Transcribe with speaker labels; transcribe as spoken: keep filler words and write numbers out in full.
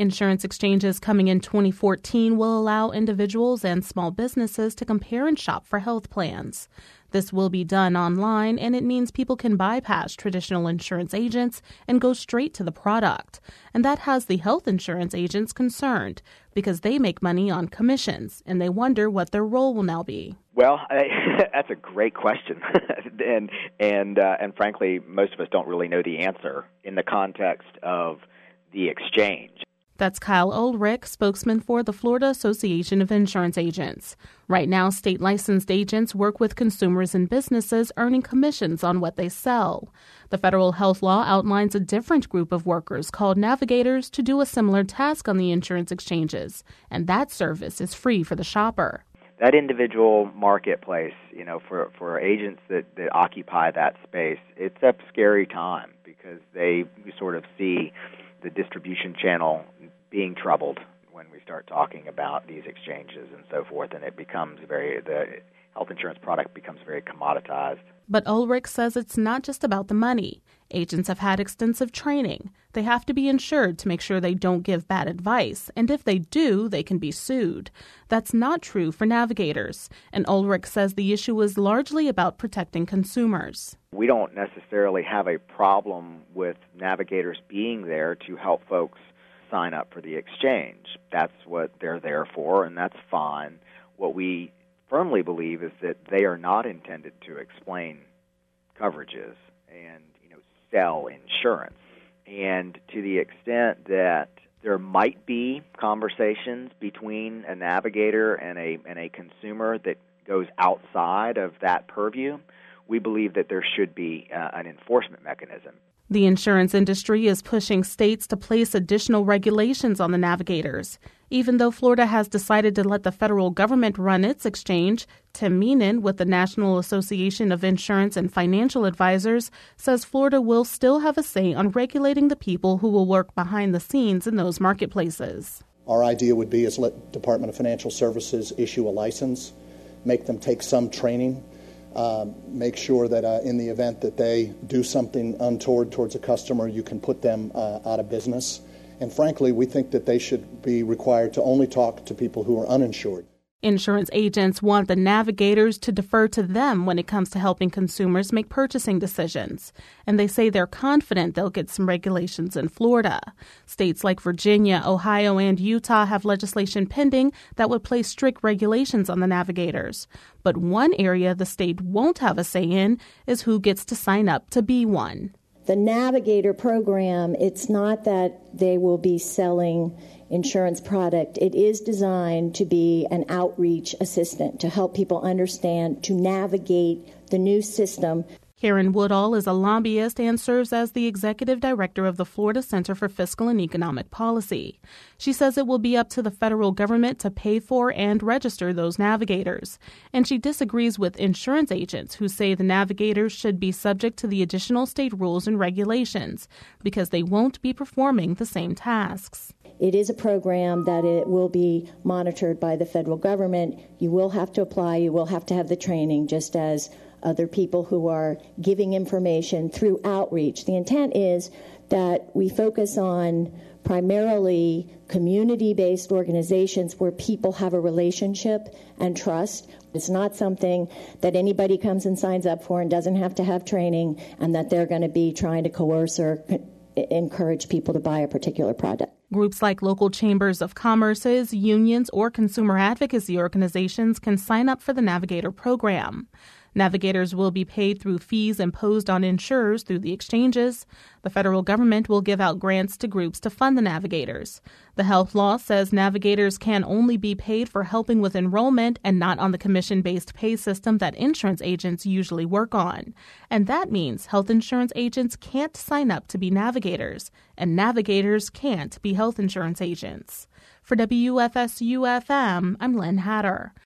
Speaker 1: Insurance exchanges coming in twenty fourteen will allow individuals and small businesses to compare and shop for health plans. This will be done online, and it means people can bypass traditional insurance agents and go straight to the product. And that has the health insurance agents concerned because they make money on commissions, and they wonder what their role will now be.
Speaker 2: Well, I, that's a great question, and and uh, and frankly, most of us don't really know the answer in the context of the exchange.
Speaker 1: That's Kyle Ulrich, spokesman for the Florida Association of Insurance Agents. Right now, state-licensed agents work with consumers and businesses earning commissions on what they sell. The federal health law outlines a different group of workers called navigators to do a similar task on the insurance exchanges, and that service is free for the shopper.
Speaker 2: That individual marketplace, you know, for, for agents that, that occupy that space, it's a scary time because they sort of see the distribution channel being troubled when we start talking about these exchanges and so forth, and it becomes very, the health insurance product becomes very commoditized.
Speaker 1: But Ulrich says it's not just about the money. Agents have had extensive training. They have to be insured to make sure they don't give bad advice, and if they do, they can be sued. That's not true for navigators, and Ulrich says the issue is largely about protecting consumers.
Speaker 2: We don't necessarily have a problem with navigators being there to help folks sign up for the exchange. That's what they're there for, and that's fine. What we firmly believe is that they are not intended to explain coverages and, you know, sell insurance. And to the extent that there might be conversations between a navigator and a and a consumer that goes outside of that purview, we believe that there should be uh, an enforcement mechanism.
Speaker 1: The insurance industry is pushing states to place additional regulations on the navigators. Even though Florida has decided to let the federal government run its exchange, Tim Meenan with the National Association of Insurance and Financial Advisors says Florida will still have a say on regulating the people who will work behind the scenes in those marketplaces.
Speaker 3: Our idea would be is let Department of Financial Services issue a license, make them take some training, Um, make sure that uh, in the event that they do something untoward towards a customer, you can put them uh, out of business. And frankly, we think that they should be required to only talk to people who are uninsured.
Speaker 1: Insurance agents want the navigators to defer to them when it comes to helping consumers make purchasing decisions. And they say they're confident they'll get some regulations in Florida. States like Virginia, Ohio, and Utah have legislation pending that would place strict regulations on the navigators. But one area the state won't have a say in is who gets to sign up to be one.
Speaker 4: The Navigator program, it's not that they will be selling insurance product. It is designed to be an outreach assistant to help people understand, to navigate the new system.
Speaker 1: Karen Woodall is a lobbyist and serves as the executive director of the Florida Center for Fiscal and Economic Policy. She says it will be up to the federal government to pay for and register those navigators. And she disagrees with insurance agents who say the navigators should be subject to the additional state rules and regulations because they won't be performing the same tasks.
Speaker 4: It is a program that it will be monitored by the federal government. You will have to apply. You will have to have the training, just as other people who are giving information through outreach. The intent is that we focus on primarily community-based organizations where people have a relationship and trust. It's not something that anybody comes and signs up for and doesn't have to have training, and that they're going to be trying to coerce or encourage people to buy a particular product.
Speaker 1: Groups like local chambers of commerces, unions, or consumer advocacy organizations can sign up for the Navigator program. Navigators will be paid through fees imposed on insurers through the exchanges. The federal government will give out grants to groups to fund the navigators. The health law says navigators can only be paid for helping with enrollment and not on the commission-based pay system that insurance agents usually work on. And that means health insurance agents can't sign up to be navigators, and navigators can't be health insurance agents. For W F S U F M, I'm Lynn Hatter.